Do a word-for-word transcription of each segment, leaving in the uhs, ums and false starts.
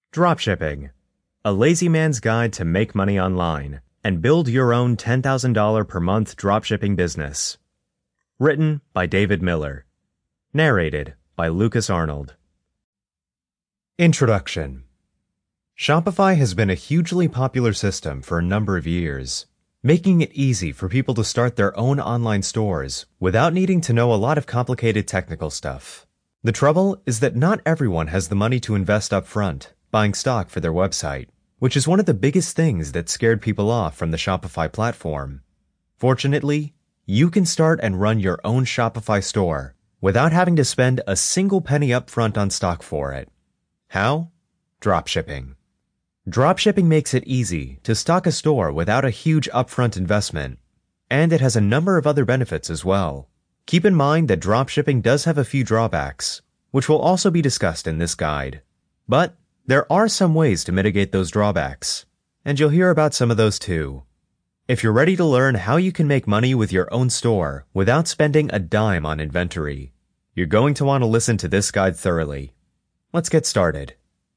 Dropshipping, a lazy man's guide to make money online and build your own ten thousand dollars per month dropshipping business. Written by David Miller. Narrated by Lucas Arnold. Introduction. Shopify has been a hugely popular system for a number of years, making it easy for people to start their own online stores without needing to know a lot of complicated technical stuff. The trouble is that not everyone has the money to invest up front, buying stock for their website, which is one of the biggest things that scared people off from the Shopify platform. Fortunately, you can start and run your own Shopify store without having to spend a single penny upfront on stock for it. How? Dropshipping. Dropshipping makes it easy to stock a store without a huge upfront investment, and it has a number of other benefits as well. Keep in mind that dropshipping does have a few drawbacks, which will also be discussed in this guide. But there are some ways to mitigate those drawbacks, and you'll hear about some of those too. If you're ready to learn how you can make money with your own store without spending a dime on inventory, you're going to want to listen to this guide thoroughly. Let's get started.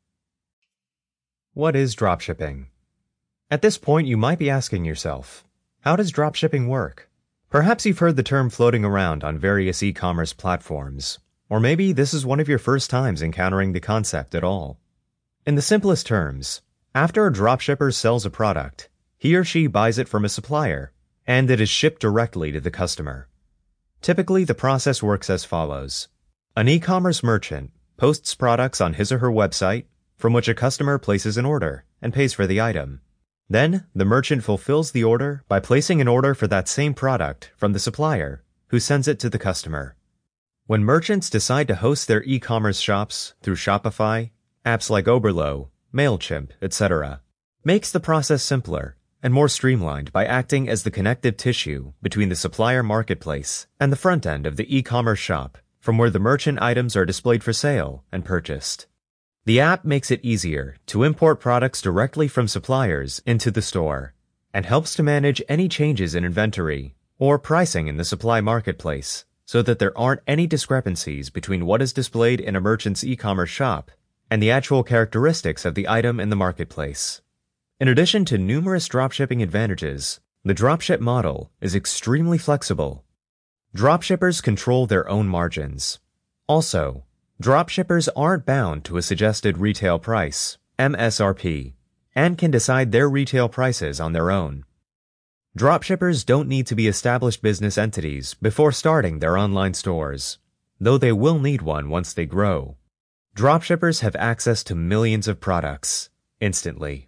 What is dropshipping? At this point, you might be asking yourself, how does dropshipping work? Perhaps you've heard the term floating around on various e-commerce platforms, or maybe this is one of your first times encountering the concept at all. In the simplest terms, after a dropshipper sells a product, he or she buys it from a supplier, and it is shipped directly to the customer. Typically, the process works as follows. An e-commerce merchant posts products on his or her website, from which a customer places an order and pays for the item. Then, the merchant fulfills the order by placing an order for that same product from the supplier, who sends it to the customer. When merchants decide to host their e-commerce shops through Shopify, apps like Oberlo, MailChimp, et cetera, makes the process simpler and more streamlined by acting as the connective tissue between the supplier marketplace and the front end of the e-commerce shop, from where the merchant items are displayed for sale and purchased. The app makes it easier to import products directly from suppliers into the store and helps to manage any changes in inventory or pricing in the supply marketplace so that there aren't any discrepancies between what is displayed in a merchant's e-commerce shop and the actual characteristics of the item in the marketplace. In addition to numerous dropshipping advantages, the dropship model is extremely flexible. Dropshippers control their own margins. Also, dropshippers aren't bound to a suggested retail price, M S R P, and can decide their retail prices on their own. Dropshippers don't need to be established business entities before starting their online stores, though they will need one once they grow. Dropshippers have access to millions of products instantly.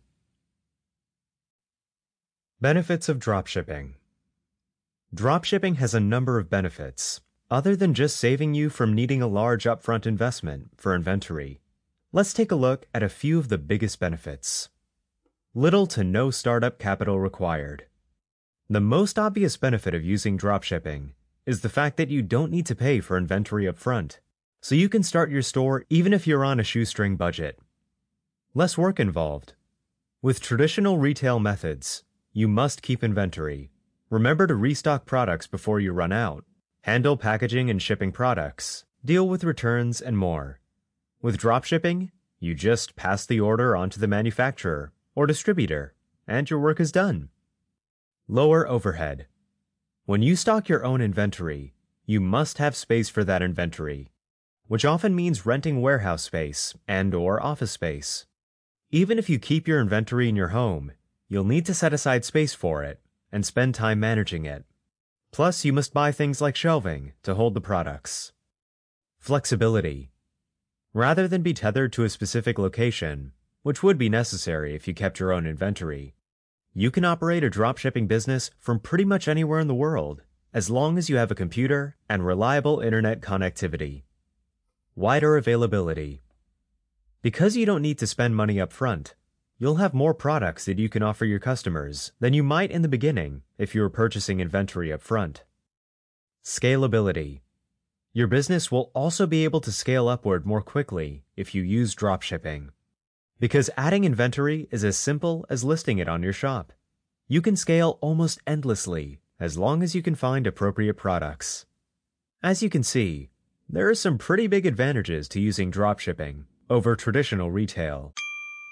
Benefits of dropshipping. Dropshipping has a number of benefits, other than just saving you from needing a large upfront investment for inventory. Let's take a look at a few of the biggest benefits. Little to no startup capital required. The most obvious benefit of using dropshipping is the fact that you don't need to pay for inventory upfront, so you can start your store even if you're on a shoestring budget. Less work involved. With traditional retail methods, you must keep inventory. Remember to restock products before you run out. Handle packaging and shipping products, deal with returns, and more. With dropshipping, you just pass the order on to the manufacturer or distributor, and your work is done. Lower overhead. When you stock your own inventory, you must have space for that inventory, which often means renting warehouse space and/or office space. Even if you keep your inventory in your home, you'll need to set aside space for it and spend time managing it. Plus, you must buy things like shelving to hold the products. Flexibility. Rather than be tethered to a specific location, which would be necessary if you kept your own inventory, you can operate a dropshipping business from pretty much anywhere in the world, as long as you have a computer and reliable internet connectivity. Wider availability. Because you don't need to spend money up front, you'll have more products that you can offer your customers than you might in the beginning if you were purchasing inventory up front. Scalability. Your business will also be able to scale upward more quickly if you use dropshipping. Because adding inventory is as simple as listing it on your shop. You can scale almost endlessly as long as you can find appropriate products. As you can see, there are some pretty big advantages to using dropshipping over traditional retail.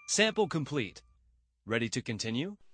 Sample complete. Ready to continue?